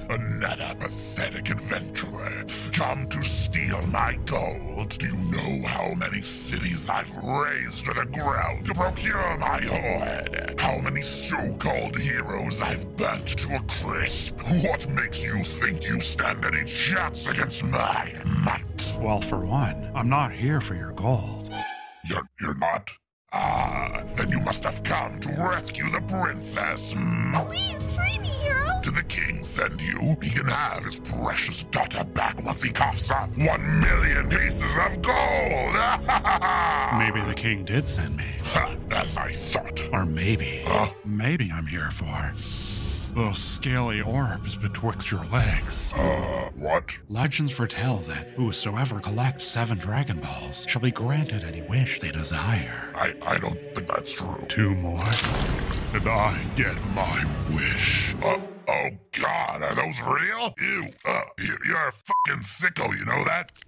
Another pathetic adventurer, come to steal my gold. Do you know how many cities I've razed to the ground to procure my hoard? How many so-called heroes I've burnt to a crisp? What makes you think you stand any chance against my might? Well, for one, I'm not here for your gold. You're not? Ah, then you must have come to rescue the princess. Please free me, hero! Did the king send you? He can have his precious daughter back once he coughs up 1,000,000 pieces of gold! Maybe the king did send me. As I thought. Or maybe, Huh? maybe I'm here for those scaly orbs betwixt your legs. What? Legends foretell that whosoever collects 7 Dragon Balls shall be granted any wish they desire. I don't think that's true. 2 more, and I get my wish. Oh God, are those real? Ew, you're a fucking sicko, you know that?